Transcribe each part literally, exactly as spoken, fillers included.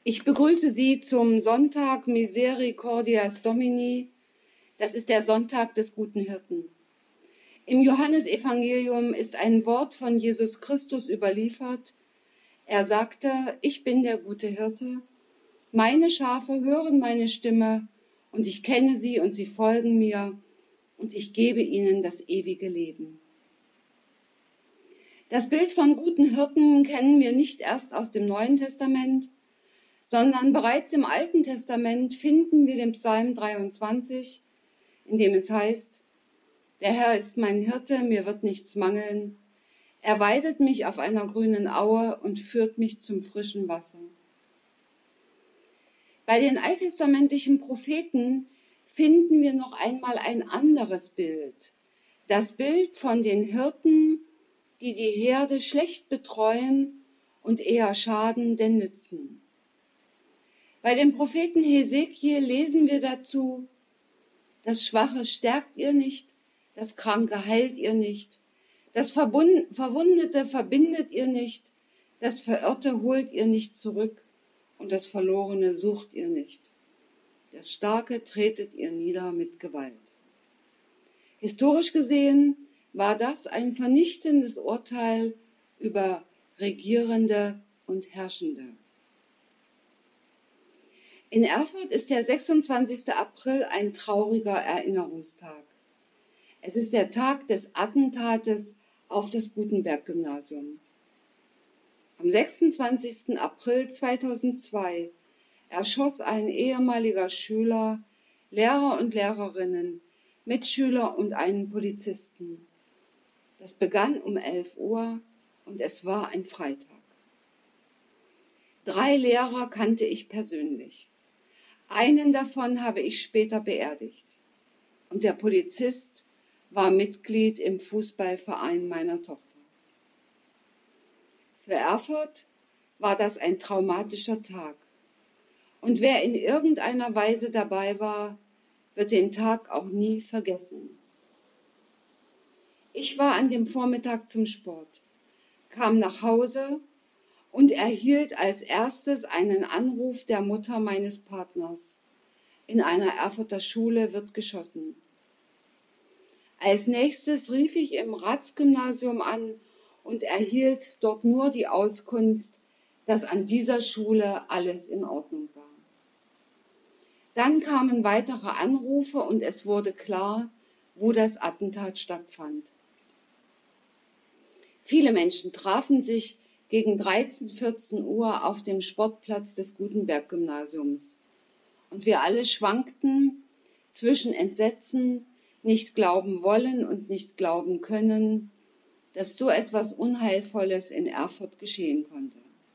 Ich begrüße Sie zum Sonntag Misericordias Domini. Das ist der Sonntag des guten Hirten. Im Johannesevangelium ist ein Wort von Jesus Christus überliefert. Er sagte, ich bin der gute Hirte. Meine Schafe hören meine Stimme und ich kenne sie und sie folgen mir und ich gebe ihnen das ewige Leben. Das Bild vom guten Hirten kennen wir nicht erst aus dem Neuen Testament, sondern bereits im Alten Testament finden wir den Psalm dreiundzwanzig, in dem es heißt, der Herr ist mein Hirte, mir wird nichts mangeln. Er weidet mich auf einer grünen Aue und führt mich zum frischen Wasser. Bei den alttestamentlichen Propheten finden wir noch einmal ein anderes Bild. Das Bild von den Hirten, die die Herde schlecht betreuen und eher schaden denn nützen. Bei dem Propheten Hesekiel lesen wir dazu, das Schwache stärkt ihr nicht, das Kranke heilt ihr nicht, das Verwundete verbindet ihr nicht, das Verirrte holt ihr nicht zurück und das Verlorene sucht ihr nicht. Das Starke tretet ihr nieder mit Gewalt. Historisch gesehen war das ein vernichtendes Urteil über Regierende und Herrschende. In Erfurt ist der sechsundzwanzigste April ein trauriger Erinnerungstag. Es ist der Tag des Attentates auf das Gutenberg-Gymnasium. Am sechsundzwanzigsten April zweitausendzwei erschoss ein ehemaliger Schüler, Lehrer und Lehrerinnen, Mitschüler und einen Polizisten. Das begann um elf Uhr und es war ein Freitag. Drei Lehrer kannte ich persönlich. Einen davon habe ich später beerdigt. Und der Polizist war Mitglied im Fußballverein meiner Tochter. Für Erfurt war das ein traumatischer Tag. Und wer in irgendeiner Weise dabei war, wird den Tag auch nie vergessen. Ich war an dem Vormittag zum Sport, kam nach Hause und erhielt als erstes einen Anruf der Mutter meines Partners. In einer Erfurter Schule wird geschossen. Als nächstes rief ich im Ratsgymnasium an und erhielt dort nur die Auskunft, dass an dieser Schule alles in Ordnung war. Dann kamen weitere Anrufe und es wurde klar, wo das Attentat stattfand. Viele Menschen trafen sich gegen dreizehn, vierzehn Uhr auf dem Sportplatz des Gutenberg-Gymnasiums. Und wir alle schwankten zwischen Entsetzen, nicht glauben wollen und nicht glauben können, dass so etwas Unheilvolles in Erfurt geschehen konnte.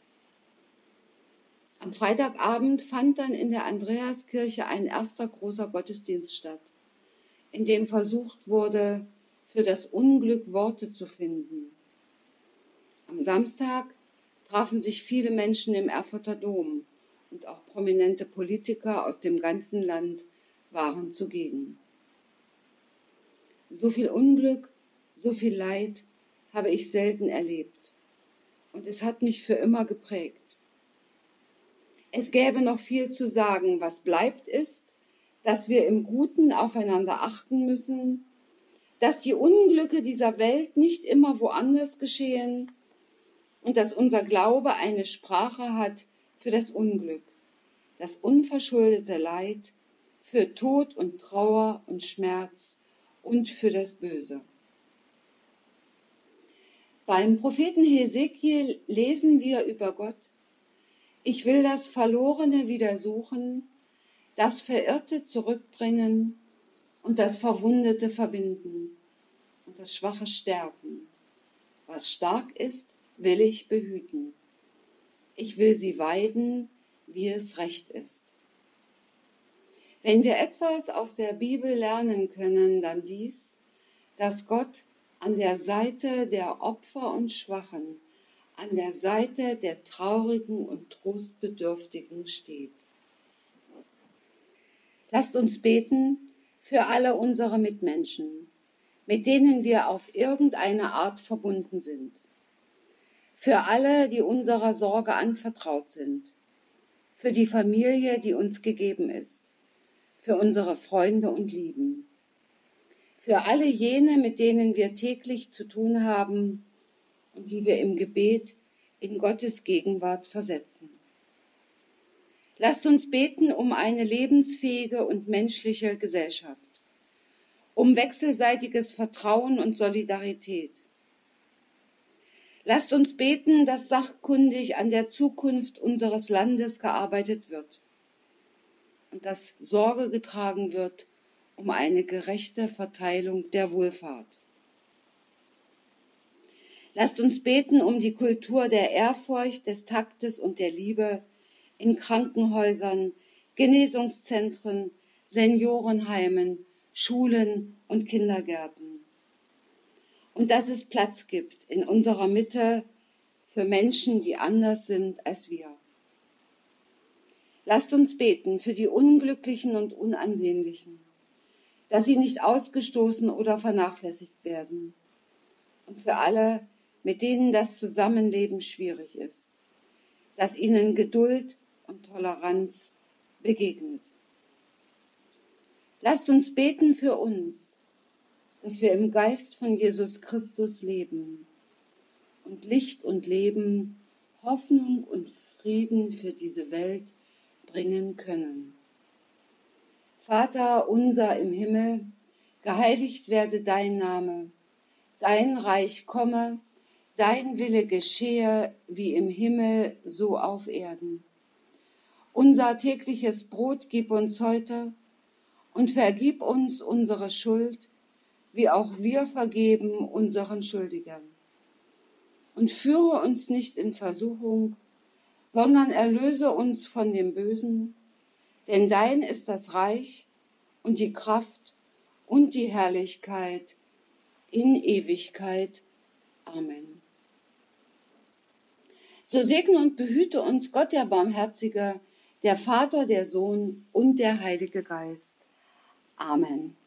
Am Freitagabend fand dann in der Andreaskirche ein erster großer Gottesdienst statt, in dem versucht wurde, für das Unglück Worte zu finden. Am Samstag trafen sich viele Menschen im Erfurter Dom und auch prominente Politiker aus dem ganzen Land waren zugegen. So viel Unglück, so viel Leid habe ich selten erlebt und es hat mich für immer geprägt. Es gäbe noch viel zu sagen. Was bleibt ist, dass wir im Guten aufeinander achten müssen, dass die Unglücke dieser Welt nicht immer woanders geschehen und dass unser Glaube eine Sprache hat für das Unglück, das unverschuldete Leid, für Tod und Trauer und Schmerz und für das Böse. Beim Propheten Hesekiel lesen wir über Gott: Ich will das Verlorene wieder suchen, das Verirrte zurückbringen und das Verwundete verbinden und das Schwache stärken. Was stark ist, will ich behüten. Ich will sie weiden, wie es recht ist. Wenn wir etwas aus der Bibel lernen können, dann dies, dass Gott an der Seite der Opfer und Schwachen, an der Seite der Traurigen und Trostbedürftigen steht. Lasst uns beten für alle unsere Mitmenschen, mit denen wir auf irgendeine Art verbunden sind. Für alle, die unserer Sorge anvertraut sind. für die Familie, die uns gegeben ist, für unsere Freunde und Lieben, für alle jene, mit denen wir täglich zu tun haben und die wir im Gebet in Gottes Gegenwart versetzen. Lasst uns beten um eine lebensfähige und menschliche Gesellschaft, um wechselseitiges Vertrauen und Solidarität. Lasst uns beten, dass sachkundig an der Zukunft unseres Landes gearbeitet wird und dass Sorge getragen wird um eine gerechte Verteilung der Wohlfahrt. Lasst uns beten um die Kultur der Ehrfurcht, des Taktes und der Liebe in Krankenhäusern, Genesungszentren, Seniorenheimen, Schulen und Kindergärten. Und dass es Platz gibt in unserer Mitte für Menschen, die anders sind als wir. Lasst uns beten für die Unglücklichen und Unansehnlichen, dass sie nicht ausgestoßen oder vernachlässigt werden. Und für alle, mit denen das Zusammenleben schwierig ist, dass ihnen Geduld und Toleranz begegnet. Lasst uns beten für uns, dass wir im Geist von Jesus Christus leben und Licht und Leben, Hoffnung und Frieden für diese Welt bringen können. Vater unser im Himmel, geheiligt werde dein Name, dein Reich komme, dein Wille geschehe, wie im Himmel, so auf Erden. Unser tägliches Brot gib uns heute und vergib uns unsere Schuld, wie auch wir vergeben unseren Schuldigern. Und führe uns nicht in Versuchung, sondern erlöse uns von dem Bösen, denn dein ist das Reich und die Kraft und die Herrlichkeit in Ewigkeit. Amen. So segne und behüte uns Gott, der Barmherzige, der Vater, der Sohn und der Heilige Geist. Amen.